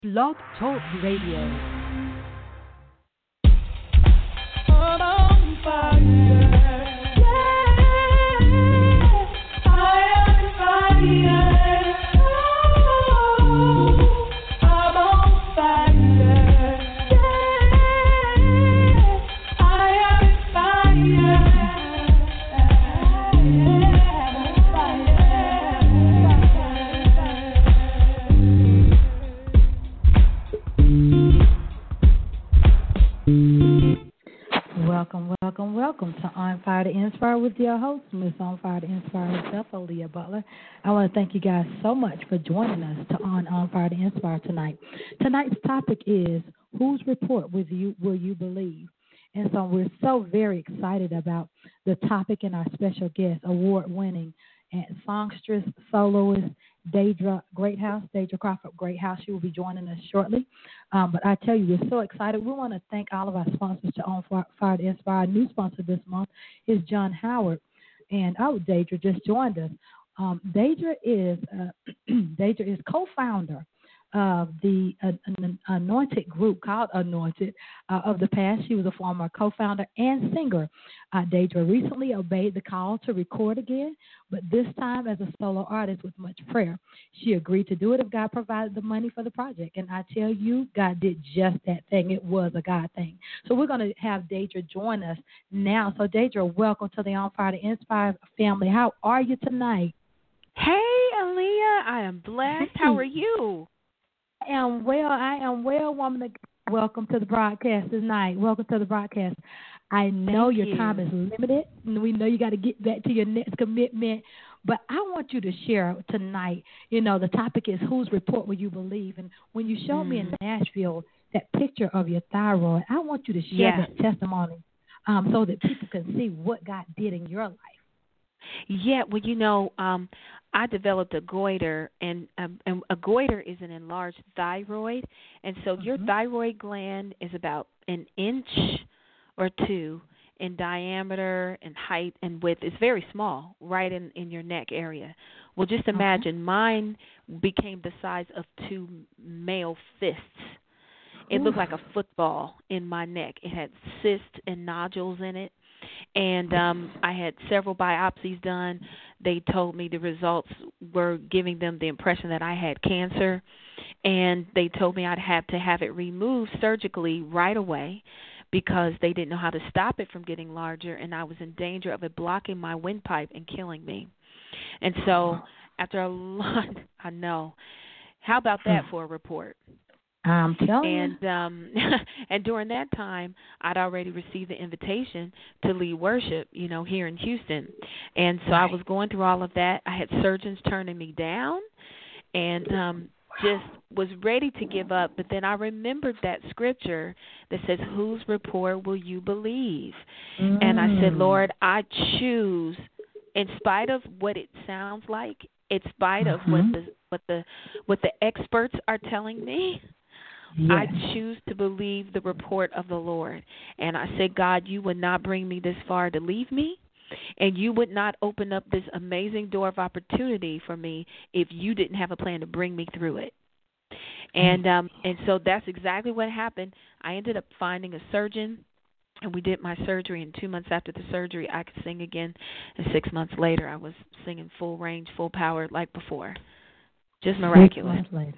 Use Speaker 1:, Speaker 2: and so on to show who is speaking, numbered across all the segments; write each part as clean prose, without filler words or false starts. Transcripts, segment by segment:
Speaker 1: Blog Talk Radio.
Speaker 2: On fire.
Speaker 1: Welcome to On Fire to Inspire with your host, Miss On Fire to Inspire herself, Aaliyah Butler. I want to thank you guys so much for joining us on Fire to Inspire tonight. Tonight's topic is, whose report will you believe? And so we're so very excited about the topic and our special guest, award-winning and songstress, soloist, Deidre Greathouse, Deidre Crawford Greathouse. She will be joining us shortly. But I tell you, we're so excited. We want to thank all of our sponsors to On Fire to Inspire. Our new sponsor this month is John Howard. And Deidre just joined us. Deidre is co-founder of the Anointed group called Anointed of the past. She was a former co-founder and singer. Deidre recently obeyed the call to record again, but this time as a solo artist with much prayer. She agreed to do it if God provided the money for the project. And I tell you, God did just that thing. It was a God thing. So we're going to have Deidre join us now. So Deidre, welcome to the On Fire to Inspire family. How are you tonight?
Speaker 3: Hey, Aaliyah, I am blessed. How are you?
Speaker 1: I am well, woman of God. Welcome to the broadcast tonight. Welcome to the broadcast. I know your time is limited, and we know you got to get back to your next commitment. But I want you to share tonight, the topic is, whose report will you believe? And when you showed me in Nashville that picture of your thyroid, I want you to share that testimony so that people can see what God did in your life.
Speaker 3: Yeah, well, I developed a goiter, and a goiter is an enlarged thyroid, and so your thyroid gland is about an inch or two in diameter and height and width. It's very small, right in your neck area. Well, just imagine mine became the size of two male fists. It looked like a football in my neck. It had cysts and nodules in it. And I had several biopsies done. They told me the results were giving them the impression that I had cancer. And they told me I'd have to have it removed surgically right away because they didn't know how to stop it from getting larger, and I was in danger of it blocking my windpipe and killing me. And so after a lot, I know. How about that for a report?
Speaker 1: I'm telling you.
Speaker 3: And during that time, I'd already received the invitation to lead worship, here in Houston. And so I was going through all of that. I had surgeons turning me down and just was ready to give up. But then I remembered that scripture that says, whose report will you believe? And I said, Lord, I choose, in spite of what it sounds like, in spite of what the experts are telling me, I choose to believe the report of the Lord. And I said, God, you would not bring me this far to leave me, and you would not open up this amazing door of opportunity for me if you didn't have a plan to bring me through it. And so that's exactly what happened. I ended up finding a surgeon, and we did my surgery. And 2 months after the surgery, I could sing again. And 6 months later, I was singing full range, full power like before. Just miraculous.
Speaker 1: 6 months later.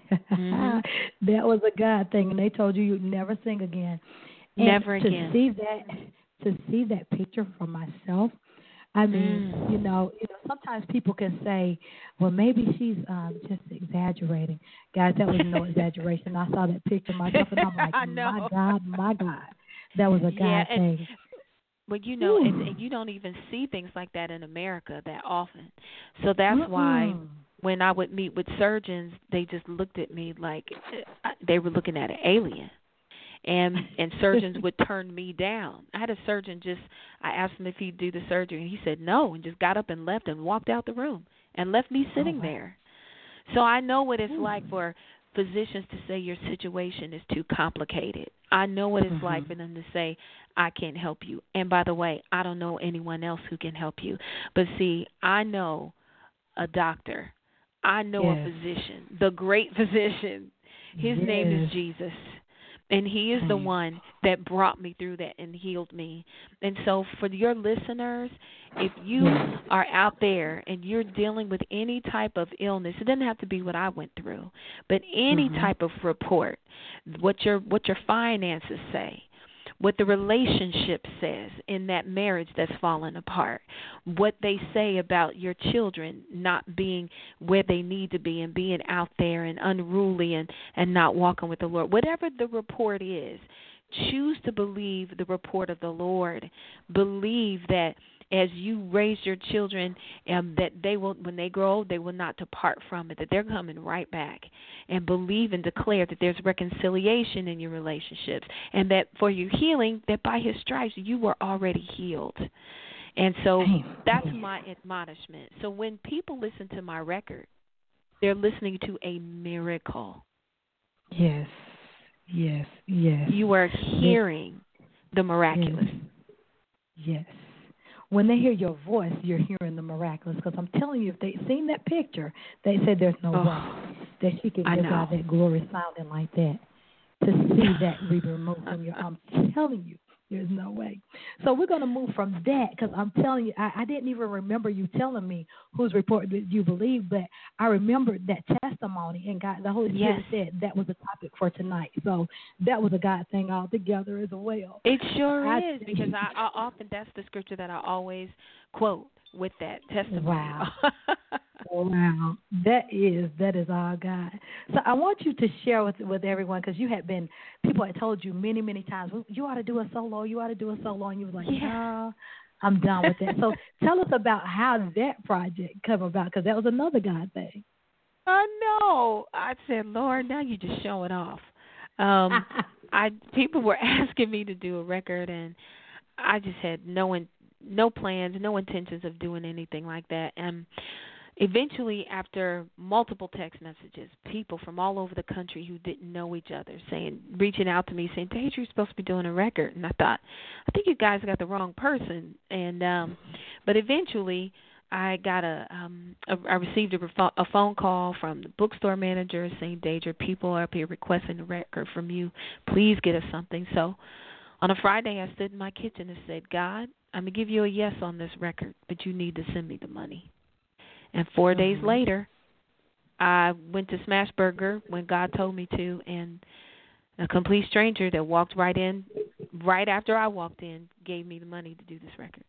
Speaker 1: That was a God thing, and they told you you'd never sing again. And
Speaker 3: never again.
Speaker 1: To see that picture for myself, I mean, sometimes people can say, well, maybe she's just exaggerating. Guys, that was no exaggeration. I saw that picture myself, and I'm like, my God, that was a God thing.
Speaker 3: Well, and you don't even see things like that in America that often. So that's why when I would meet with surgeons, they just looked at me like they were looking at an alien. And surgeons would turn me down. I had a surgeon I asked him if he'd do the surgery, and he said no, and just got up and left and walked out the room and left me sitting there. So I know what it's like for physicians to say your situation is too complicated. I know what it's like for them to say, I can't help you. And by the way, I don't know anyone else who can help you. But see, I know a doctor. I know a physician, the great physician. His name is
Speaker 1: Yes.
Speaker 3: Jesus. And he is the
Speaker 1: Right.
Speaker 3: one that brought me through that and healed me. And so for your listeners, if you
Speaker 1: Yes.
Speaker 3: are out there and you're dealing with any type of illness, it doesn't have to be what I went through, but any
Speaker 1: Mhm.
Speaker 3: type of report, what your finances say, what the relationship says in that marriage that's fallen apart, what they say about your children not being where they need to be and being out there and unruly and not walking with the Lord. Whatever the report is, choose to believe the report of the Lord. Believe that as you raise your children, that they will, when they grow old, they will not depart from it, that they're coming right back. And believe and declare that there's reconciliation in your relationships, and that for your healing, that by his stripes you were already healed. And so that's
Speaker 1: Amen.
Speaker 3: my admonishment. So when people listen to my record, they're listening to a miracle.
Speaker 1: Yes. Yes. Yes.
Speaker 3: You are
Speaker 1: They-
Speaker 3: hearing the miraculous.
Speaker 1: Yes. When they hear your voice, you're hearing the miraculous. Because I'm telling you, if they seen that picture, they said there's no way that she could
Speaker 3: I
Speaker 1: give
Speaker 3: know.
Speaker 1: God that glory sounding like that. To see that be removed from your, I'm telling you, there's no way. So we're going to move from that because I'm telling you, I didn't even remember you telling me whose report did you believe, but I remembered that testimony, and God, the Holy Spirit said that was the topic for tonight. So that was a God thing altogether as well.
Speaker 3: It sure
Speaker 1: I
Speaker 3: is, because I often, that's the scripture that I always quote with that testimony.
Speaker 1: Wow. Wow, that is all God. So I want you to share with everyone, because people had told you many times, "Well, you ought to do a solo, and you were like, no, I'm done with that. So tell us about how that project came about, because that was another God thing.
Speaker 3: I know. I said, Lord, now you're just showing off. People were asking me to do a record, and I just had no plans, no intentions of doing anything like that. And eventually, after multiple text messages, people from all over the country who didn't know each other reaching out to me saying, Deidre, you're supposed to be doing a record. And I thought, I think you guys got the wrong person. And but eventually I got I received a phone call from the bookstore manager saying, Deidre, people are up here requesting a record from you. Please get us something. So on a Friday, I stood in my kitchen and said, God, I'm going to give you a yes on this record, but you need to send me the money. And 4 days later, I went to Smashburger when God told me to, and a complete stranger that walked right in, right after I walked in, gave me the money to do this record.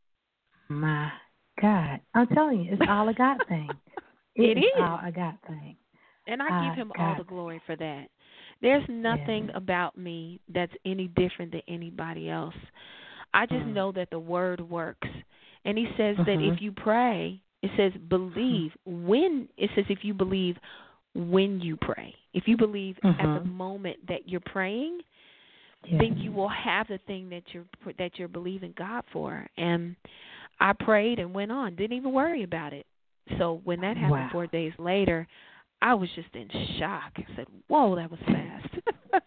Speaker 1: My God. I'm telling you, it's all a God thing.
Speaker 3: It is
Speaker 1: all a God thing.
Speaker 3: And I give him all the glory for that. There's nothing about me that's any different than anybody else. I just know that the word works. And he says that if you pray, it says believe when, it says if you believe when you pray. If you believe at the moment that you're praying, then you will have the thing that you're believing God for. And I prayed and went on, didn't even worry about it. So when that happened 4 days later, I was just in shock. I said, whoa, that was fast.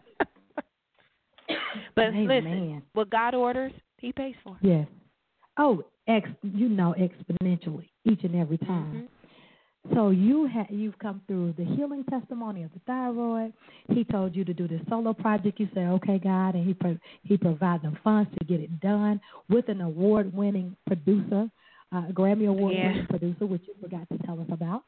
Speaker 3: But listen, what God orders, he pays for.
Speaker 1: Yes. Oh, exponentially each and every time. So you've come through the healing testimony of the thyroid. He told you to do this solo project. You say, okay, God, and he provided the funds to get it done with an award-winning producer, Grammy Award-winning producer, which you forgot to tell us about.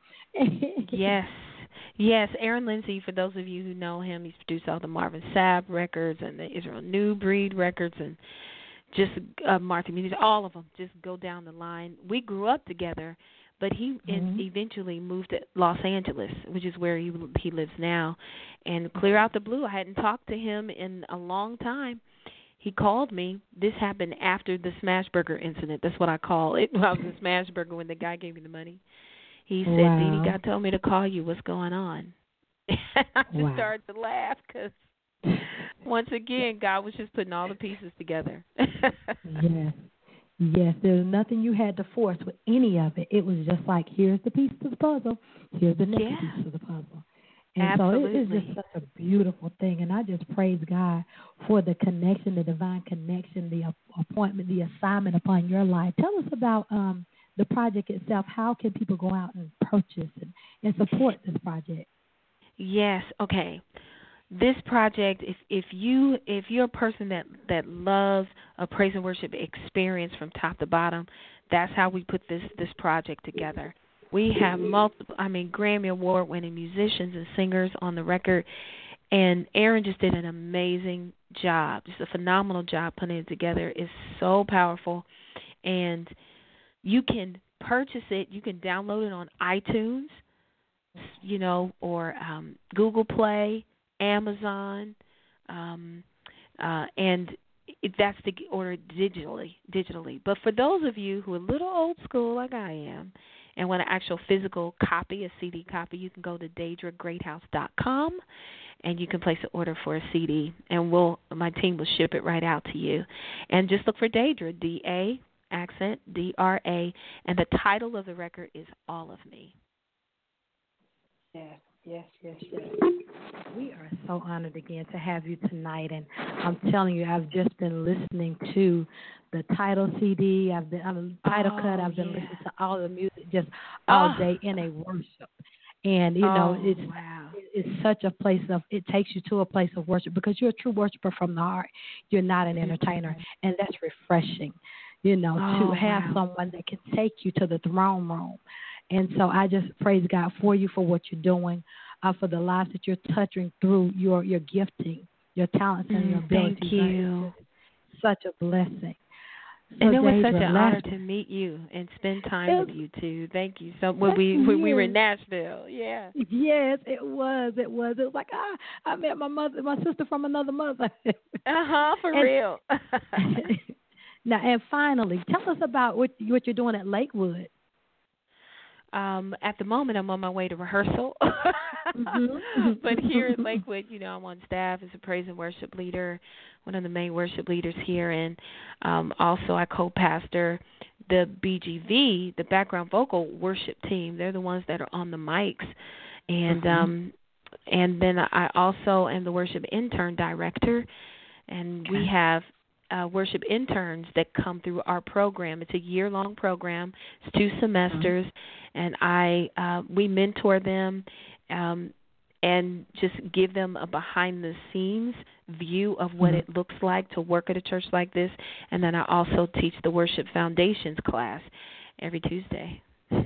Speaker 3: Yes, Aaron Lindsay, for those of you who know him, he's produced all the Marvin Sapp records and the Israel New Breed records and just Martha Music, all of them. Just go down the line. We grew up together, but he eventually moved to Los Angeles, which is where he lives now. And clear out the blue, I hadn't talked to him in a long time. He called me. This happened after the Smashburger incident. That's what I call it. I was in Smashburger when the guy gave me the money. He said, Dee, God told me to call you. What's going on? I just started to laugh because, once again, God was just putting all the pieces together.
Speaker 1: Yes, there's nothing you had to force with any of it. It was just like, here's the piece to the puzzle. Here's the next piece to the puzzle. And
Speaker 3: Absolutely.
Speaker 1: so it is just such a beautiful thing. And I just praise God for the connection, the divine connection, the appointment, the assignment upon your life. Tell us about the project itself. How can people go out and purchase and support this project?
Speaker 3: Yes, okay. this project, if you're a person that loves a praise and worship experience from top to bottom, that's how we put this project together. We have multiple, Grammy Award winning musicians and singers on the record, and Aaron just did an amazing job, just a phenomenal job putting it together. It's so powerful, and you can purchase it. You can download it on iTunes, or Google Play, Amazon, and that's to order digitally. But for those of you who are a little old school like I am and want an actual physical copy, a CD copy, you can go to DeirdreGreathouse.com and you can place an order for a CD, and my team will ship it right out to you. And just look for Deidre, D-A, accent, D-R-A, and the title of the record is All of Me.
Speaker 1: Yes. We are so honored again to have you tonight, and I'm telling you, I've just been listening to the title CD. I've been title cut. I've been listening to all the music just all day in a worship, and it's such a place of. It takes you to a place of worship because you're a true worshiper from the heart. You're not an entertainer, and that's refreshing. To have someone that can take you to the throne room. And so I just praise God for you for what you're doing, for the lives that you're touching through your gifting, your talents, and your abilities.
Speaker 3: Thank you.
Speaker 1: Such a blessing. So
Speaker 3: and it was such an honor to meet you and spend time with you too. Thank you so much. When we were in Nashville, yeah.
Speaker 1: Yes, it was. It was like I met my sister from another mother.
Speaker 3: For real.
Speaker 1: Now, and finally, tell us about what you're doing at Lakewood.
Speaker 3: At the moment, I'm on my way to rehearsal. But here at Lakewood, I'm on staff as a praise and worship leader, one of the main worship leaders here, and also I co-pastor the BGV, the background vocal worship team. They're the ones that are on the mics, and then I also am the worship intern director, and we have worship interns that come through our program. It's a year-long program. It's 2 semesters, and we mentor them and just give them a behind-the-scenes view of what it looks like to work at a church like this. And then I also teach the Worship Foundations class every Tuesday.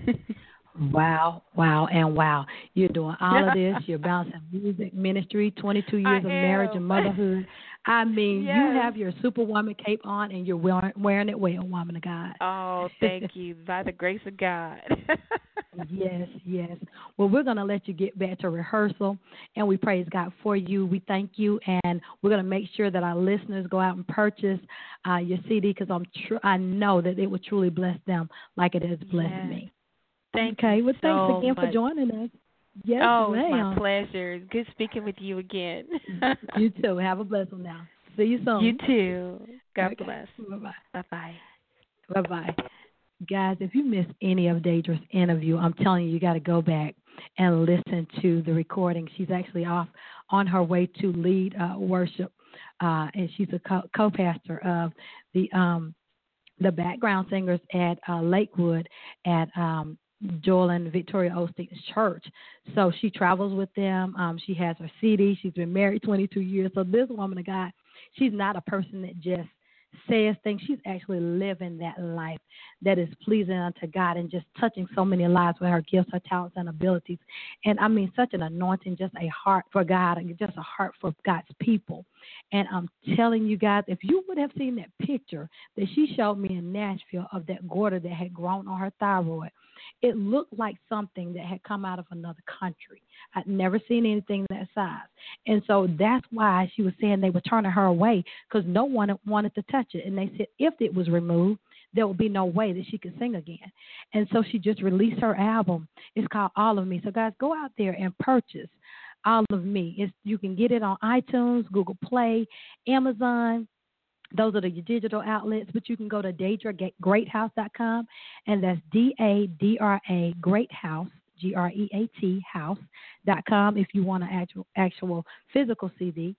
Speaker 1: Wow. You're doing all of this. You're balancing music, ministry, 22 years of marriage and motherhood. You have your Superwoman cape on, and you're wearing it well, woman of God.
Speaker 3: Oh, thank you. By the grace of God.
Speaker 1: Yes. Well, we're going to let you get back to rehearsal, and we praise God for you. We thank you, and we're going to make sure that our listeners go out and purchase your CD because I know that it will truly bless them like it has blessed me.
Speaker 3: Thanks
Speaker 1: again
Speaker 3: much
Speaker 1: for joining us. Yes,
Speaker 3: it's my pleasure. Good speaking with you again.
Speaker 1: You too. Have a blessed one now. See you soon.
Speaker 3: You too. God bless.
Speaker 1: Bye-bye.
Speaker 3: Bye-bye.
Speaker 1: Bye-bye. Guys, if you missed any of Deidre's interview, I'm telling you, you got to go back and listen to the recording. She's actually off on her way to lead worship, and she's a co-pastor of the background singers at Lakewood at Joel and Victoria Osteen's church. So she travels with them. She has her CD. She's been married 22 years. So this woman of God, she's not a person that just says things. She's actually living that life that is pleasing unto God and just touching so many lives with her gifts, her talents, and abilities. And such an anointing, just a heart for God and just a heart for God's people. And I'm telling you guys, if you would have seen that picture that she showed me in Nashville of that goiter that had grown on her thyroid, it looked like something that had come out of another country. I'd never seen anything that size. And so that's why she was saying they were turning her away because no one wanted to touch it. And they said if it was removed, there would be no way that she could sing again. And so she just released her album. It's called All of Me. So, guys, go out there and purchase All of Me. You can get it on iTunes, Google Play, Amazon. Those are the digital outlets, but you can go to DeirdreGreathouse.com, and that's DADRA Greathouse, GREAT house.com if you want an actual physical CD.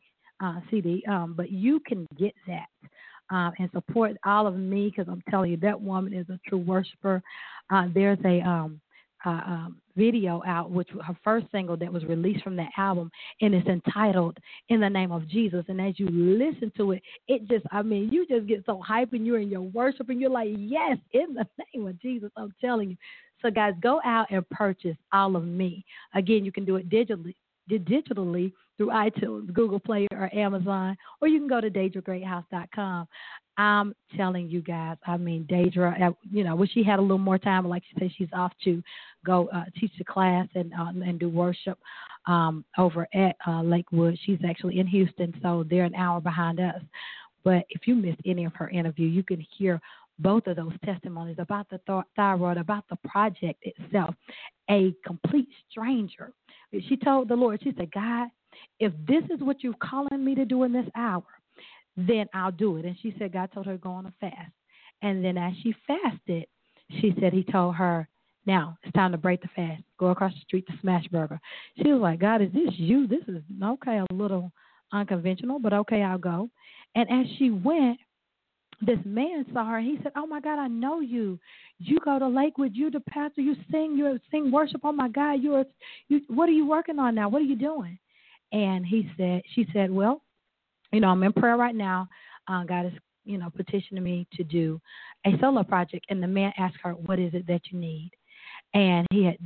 Speaker 1: But you can get that and support All of Me because I'm telling you that woman is a true worshiper. There's a video out, which was her first single that was released from that album, and it's entitled "In the Name of Jesus." And as you listen to it, it just, I mean, you just get so hyped, and you're in your worship, and you're like, yes, in the name of Jesus, I'm telling you. So, guys, go out and purchase All of Me. Again, you can do it digitally through iTunes, Google Play, or Amazon, or you can go to DeidreGreatHouse.com. I'm telling you guys, I mean, Deidre, wish she had a little more time, but like she said, she's off to go teach the class and do worship over at Lakewood. She's actually in Houston, so they're an hour behind us. But if you missed any of her interview, you can hear both of those testimonies about the thyroid, about the project itself. A complete stranger. She told the Lord, she said, God, if this is what you're calling me to do in this hour, then I'll do it. And she said God told her to go on a fast. And then as she fasted, she said he told her, now it's time to break the fast. Go across the street to Smashburger. She was like, God, is this you? This is, okay, a little unconventional, but okay, I'll go. And as she went, this man saw her. He said, oh, my God, I know you. You go to Lakewood. You're the pastor. You sing worship. Oh, my God, what are you working on now? What are you doing? And she said, well, I'm in prayer right now. God is, petitioning me to do a solo project. And the man asked her, what is it that you need? And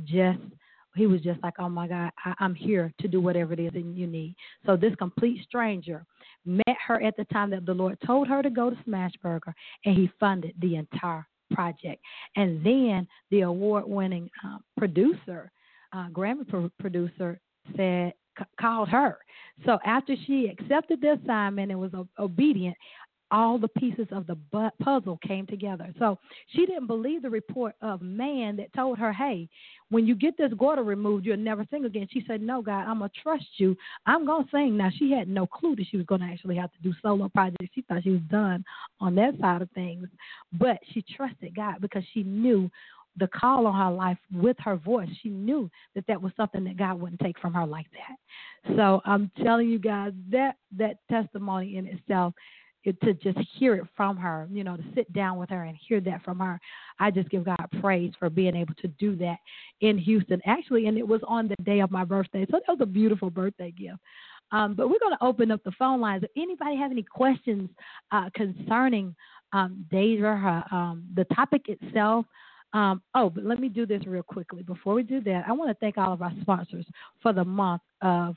Speaker 1: he was just like, oh, my God, I'm here to do whatever it is that you need. So this complete stranger met her at the time that the Lord told her to go to Smashburger, and he funded the entire project. And then the award-winning producer, Grammy producer, called her. So after she accepted the assignment and was obedient, all the pieces of the puzzle came together. So she didn't believe the report of man that told her, hey, when you get this goiter removed, you'll never sing again. She said, no, God, I'm going to trust you. I'm going to sing. Now, she had no clue that she was going to actually have to do solo projects. She thought she was done on that side of things. But she trusted God because she knew the call on her life with her voice. She knew that was something that God wouldn't take from her like that. So I'm telling you guys, that testimony in itself, to just hear it from her, to sit down with her and hear that from her. I just give God praise for being able to do that in Houston, actually, and it was on the day of my birthday. So that was a beautiful birthday gift. But we're going to open up the phone lines. If anybody have any questions concerning Deidre, the topic itself, but let me do this real quickly. Before we do that, I want to thank all of our sponsors for the month of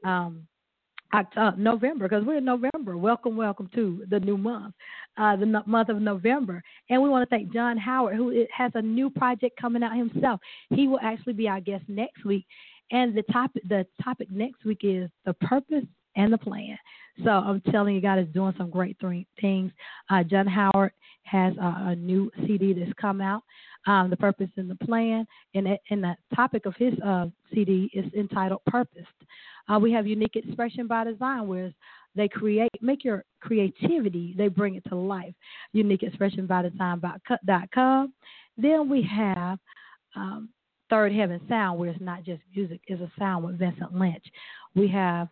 Speaker 1: November, because we're in November. Welcome to the new month, the month of November. And we want to thank John Howard, who has a new project coming out himself. He will actually be our guest next week. And the topic next week is the purpose and the plan. So I'm telling you, God is doing some great things. John Howard has a new CD that's come out, The Purpose and the Plan. And the topic of his CD is entitled Purposed. We have Unique Expression by Design, where they make your creativity, they bring it to life. Unique Expression by Design.com. Then we have Third Heaven Sound, where it's not just music, it's a sound with Vincent Lynch. We have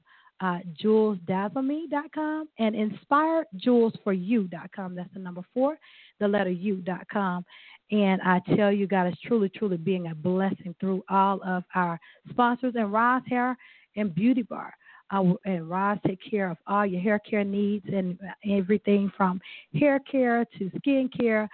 Speaker 1: JulesDazzleMe.com and InspiredJulesForYou.com. That's the number 4, the letter U.com. And I tell you, God is truly, truly being a blessing through all of our sponsors. And Roz Hair and Beauty Bar. And Roz take care of all your hair care needs and everything from hair care to skin care,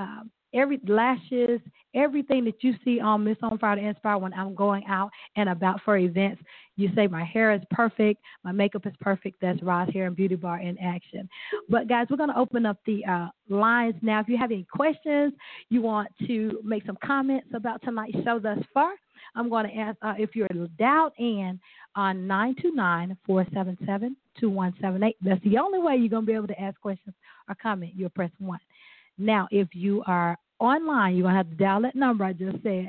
Speaker 1: lashes, everything that you see on Miss On Fire to Inspire when I'm going out and about for events. You say my hair is perfect, my makeup is perfect. That's Roz Hair and Beauty Bar in action. But, guys, we're going to open up the lines now. If you have any questions, you want to make some comments about tonight's show thus far, I'm going to ask if you're dialed in on 929-477-2178. That's the only way you're going to be able to ask questions or comment. You'll press 1. Now, if you are online, you're going to have to dial that number I just said,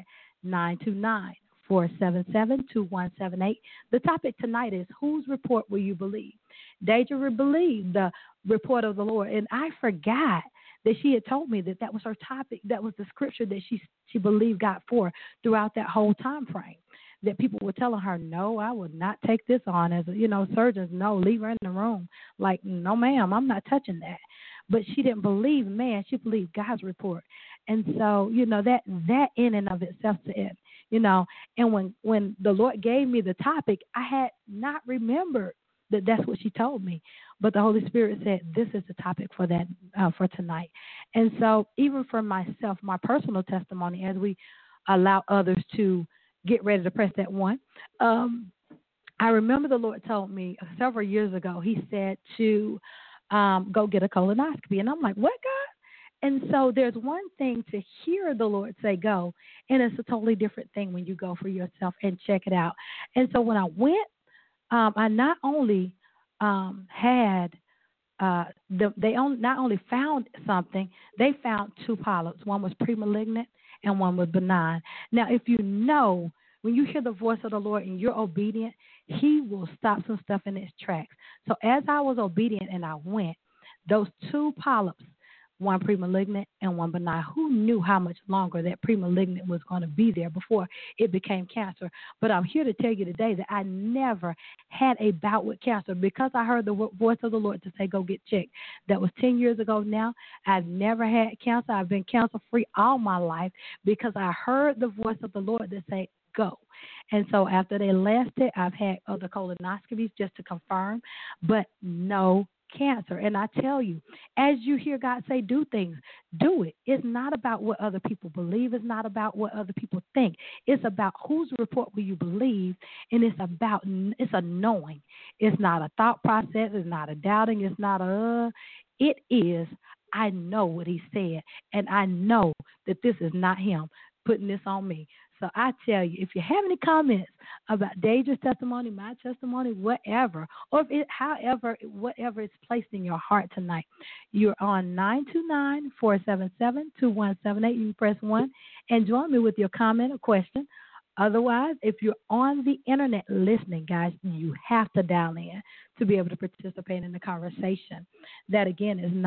Speaker 1: 929-477-2178. The topic tonight is, whose report will you believe? Deidre will believe the report of the Lord. And I forgot that she had told me that was her topic. That was the scripture that she believed God for throughout that whole time frame. That people were telling her, no, I would not take this on as surgeons. No, leave her in the room. Like, no, ma'am, I'm not touching that. But she didn't believe man. She believed God's report. And so, that in and of itself, you know. And when the Lord gave me the topic, I had not remembered that's what she told me. But the Holy Spirit said, this is the topic for that for tonight. And so even for myself, my personal testimony, as we allow others to get ready to press that one, I remember the Lord told me several years ago, he said to go get a colonoscopy. And I'm like, what, God? And so there's one thing to hear the Lord say go, and it's a totally different thing when you go for yourself and check it out. And so when I went, I not only had not only found something, they found two polyps. One was premalignant and one was benign. Now, if you know, when you hear the voice of the Lord and you're obedient, he will stop some stuff in its tracks. So as I was obedient and I went, those two polyps, one premalignant and one benign, who knew how much longer that premalignant was going to be there before it became cancer? But I'm here to tell you today that I never had a bout with cancer because I heard the voice of the Lord to say, go get checked. That was 10 years ago now. I've never had cancer. I've been cancer-free all my life because I heard the voice of the Lord that say, go. And so after they lasted, I've had other colonoscopies just to confirm, but no cancer. And I tell you, as you hear God say do things, do it. It's not about what other people believe. It's not about what other people think. It's about whose report will you believe, and it's a knowing. It's not a thought process. It's not a doubting. It's not it is, I know what he said, and I know that this is not him putting this on me. So I tell you, if you have any comments about Deidre's testimony, my testimony, whatever, or whatever is placed in your heart tonight, you're on 929-477-2178. You press 1 and join me with your comment or question. Otherwise, if you're on the internet listening, guys, you have to dial in to be able to participate in the conversation. That, again, is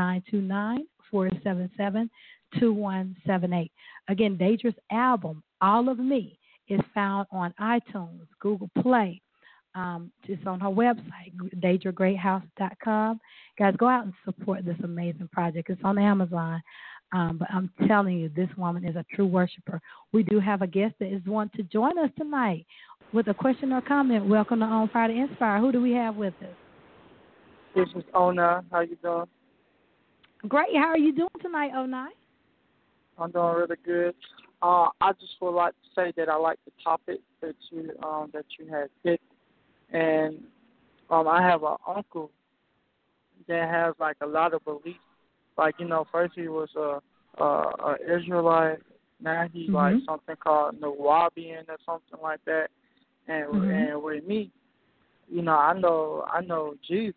Speaker 1: 929-477-2178. Again, Deidre's album, All of Me, is found on iTunes, Google Play. It's on her website, DeidreGreatHouse.com. Guys, go out and support this amazing project. It's on Amazon. But I'm telling you, this woman is a true worshiper. We do have a guest that is wanting to join us tonight with a question or comment. Welcome to On Fire to Inspire. Who do we have with us?
Speaker 4: This is Ona. How you doing?
Speaker 1: Great. How are you doing tonight, Onai?
Speaker 4: I'm doing really good. I just would like to say that I like the topic that you had picked, and I have an uncle that has like a lot of beliefs. Like, first he was a Israelite, now he's like something called Nawabian or something like that. And with me, I know Jesus,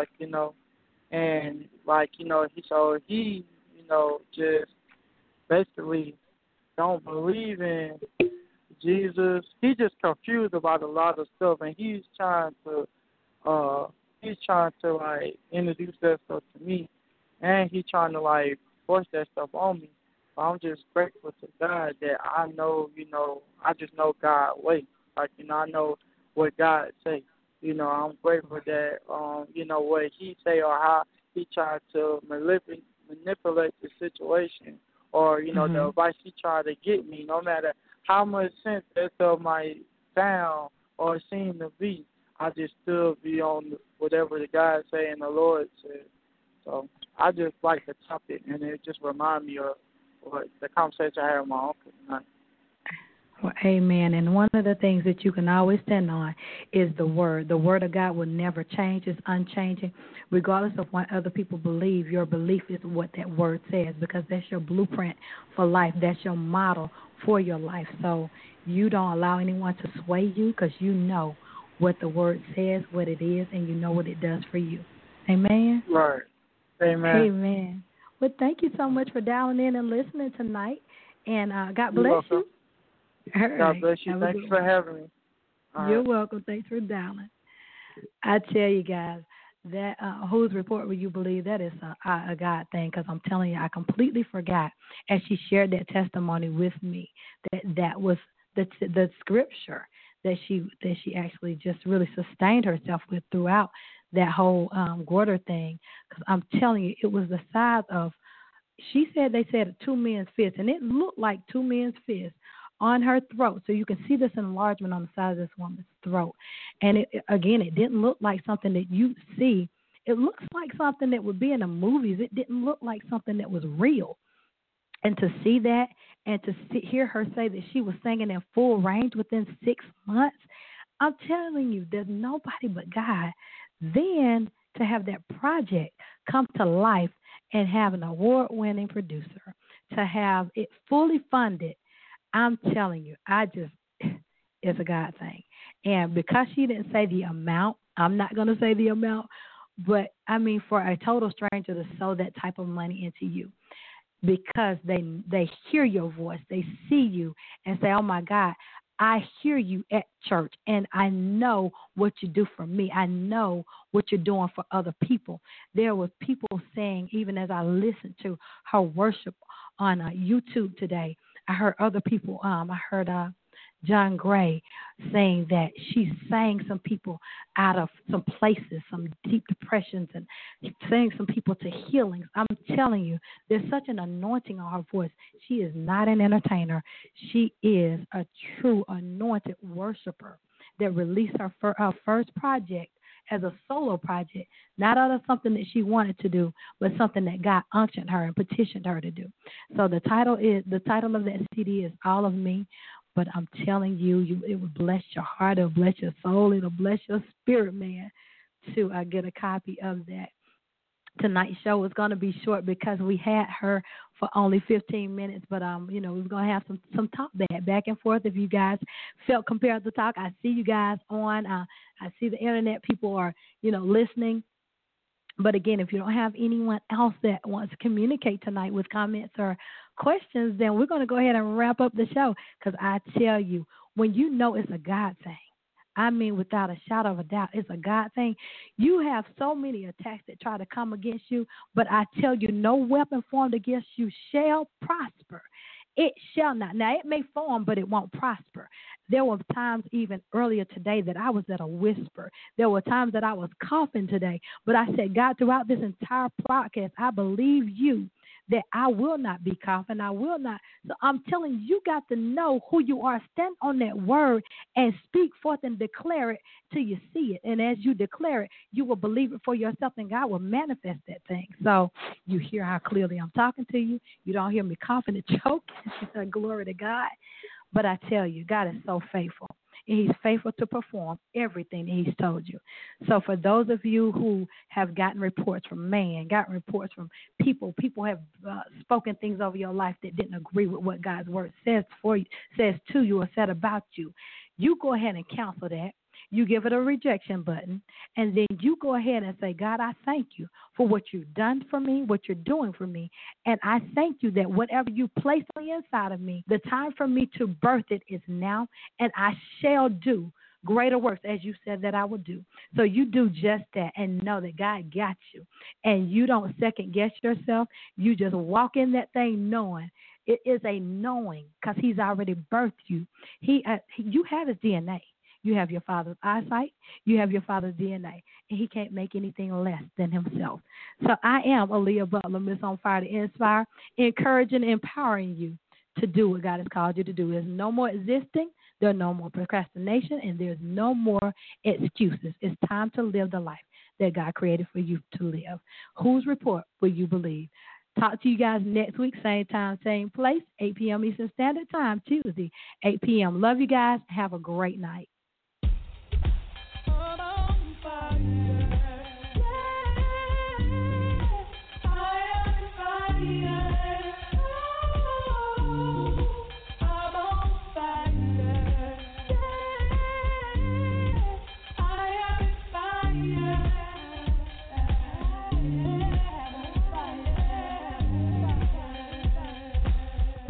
Speaker 4: and he just basically don't believe in Jesus. He just confused about a lot of stuff, and he's trying to like introduce that stuff to me, and he's trying to like force that stuff on me. But I'm just grateful to God that I know, I just know God's way. Like, I know what God say. I'm grateful that what he say or how he tried to manipulate the situation, or the advice he tried to get me, no matter how much sense that stuff might sound or seem to be, I just still be on whatever the God say and the Lord said. So I just like the topic, and it just remind me of what the conversation I had with my uncle tonight.
Speaker 1: Well, amen. And one of the things that you can always stand on is the Word. The Word of God will never change. It's unchanging. Regardless of what other people believe, your belief is what that Word says, because that's your blueprint for life. That's your model for your life. So you don't allow anyone to sway you, because you know what the Word says, what it is, and you know what it does for you. Amen?
Speaker 4: Right. Amen.
Speaker 1: Amen. Well, thank you so much for dialing in and listening tonight. And God bless you. All right.
Speaker 4: God bless you. Thanks for having me.
Speaker 1: You're welcome. Thanks for dialing. I tell you guys, that whose report will you believe? That is a God thing, because I'm telling you, I completely forgot as she shared that testimony with me that was the scripture that she actually just really sustained herself with throughout that whole goiter thing. Because I'm telling you, it was the size of, she said they said 2 men's fists, and it looked like 2 men's fists on her throat. So you can see this enlargement on the side of this woman's throat. And it didn't look like something that you see. It looks like something that would be in the movies. It didn't look like something that was real. And to see that and to hear her say that she was singing in full range within 6 months, I'm telling you, there's nobody but God. Then to have that project come to life and have an award-winning producer, to have it fully funded, I'm telling you, it's a God thing. And because she didn't say the amount, I'm not going to say the amount, but I mean for a total stranger to sow that type of money into you, because they hear your voice, they see you and say, oh my God, I hear you at church, and I know what you do for me. I know what you're doing for other people. There were people saying, even as I listened to her worship on YouTube today, I heard other people, I heard John Gray saying that she sang some people out of some places, some deep depressions, and sang some people to healings. I'm telling you, there's such an anointing on her voice. She is not an entertainer. She is a true anointed worshiper that released her first project as a solo project, not out of something that she wanted to do, but something that God unctioned her and petitioned her to do. So the title of that CD is All of Me. But I'm telling you, it will bless your heart, it will bless your soul, it will bless your spirit, man, to get a copy of that. Tonight's show was going to be short because we had her for only 15 minutes, but we were going to have some talk back and forth. If you guys felt compelled to talk, I see you guys on. I see the internet people are, listening. But again, if you don't have anyone else that wants to communicate tonight with comments or questions, then we're going to go ahead and wrap up the show. Because I tell you, when you know it's a God thing, I mean, without a shadow of a doubt, it's a God thing. You have so many attacks that try to come against you, but I tell you, no weapon formed against you shall prosper. It shall not. Now, it may form, but it won't prosper. There were times even earlier today that I was at a whisper. There were times that I was coughing today. But I said, God, throughout this entire podcast, I believe you that I will not be coughing. I will not. So I'm telling you, you got to know who you are. Stand on that word and speak forth and declare it till you see it. And as you declare it, you will believe it for yourself, and God will manifest that thing. So you hear how clearly I'm talking to you. You don't hear me coughing and choking. Glory to God. But I tell you, God is so faithful. And he's faithful to perform everything that he's told you. So for those of you who have gotten reports from man, gotten reports from people have spoken things over your life that didn't agree with what God's word says to you or said about you, you go ahead and cancel that. You give it a rejection button, and then you go ahead and say, God, I thank you for what you've done for me, what you're doing for me. And I thank you that whatever you placed on the inside of me, the time for me to birth it is now, and I shall do greater works, as you said that I would do. So you do just that and know that God got you. And you don't second guess yourself. You just walk in that thing knowing. It is a knowing because he's already birthed you. You have his DNA. You have your father's eyesight. You have your father's DNA. And he can't make anything less than himself. So I am Aaliyah Butler, Miss On Fire to Inspire, encouraging and empowering you to do what God has called you to do. There's no more existing. There's no more procrastination. And there's no more excuses. It's time to live the life that God created for you to live. Whose report will you believe? Talk to you guys next week, same time, same place, 8 p.m. Eastern Standard Time, Tuesday, 8 p.m. Love you guys. Have a great night.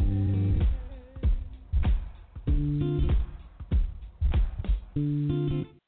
Speaker 2: Thank you.